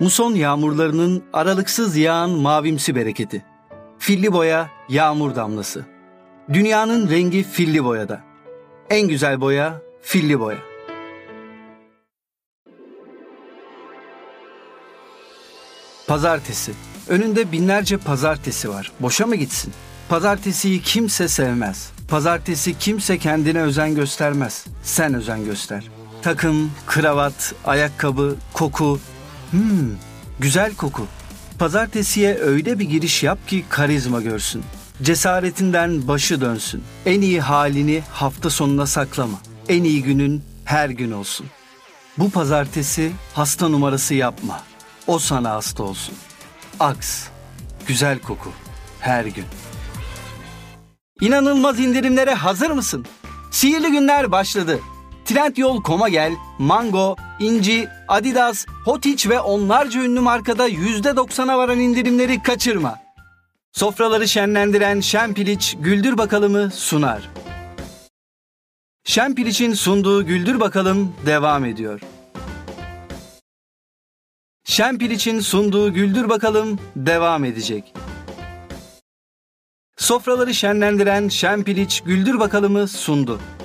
Muson yağmurlarının aralıksız yağan mavimsi bereketi. Filli boya, yağmur damlası. Dünyanın rengi filli boyada. En güzel boya, filli boya. Pazartesi. Önünde binlerce pazartesi var. Boşa mı gitsin? Pazartesiyi kimse sevmez. Pazartesi kimse kendine özen göstermez. Sen özen göster. Takım, kravat, ayakkabı, koku. Güzel koku. Pazartesiye öyle bir giriş yap ki karizma görsün. Cesaretinden başı dönsün. En iyi halini hafta sonuna saklama. En iyi günün her gün olsun. Bu pazartesi hasta numarası yapma. O sana hasta olsun. Axe. Güzel koku. Her gün. İnanılmaz indirimlere hazır mısın? Sihirli günler başladı. Trendyol.com'a gel, Mango, İnci, Adidas, Hotiç ve onlarca ünlü markada %90'a varan indirimleri kaçırma. Sofraları şenlendiren Şempiliç Güldür Bakalım'ı sunar. Şempiliç'in sunduğu Güldür Bakalım devam ediyor. Şempiliç'in sunduğu Güldür Bakalım devam edecek. Sofraları şenlendiren Şempiliç Güldür Bakalım'ı sundu.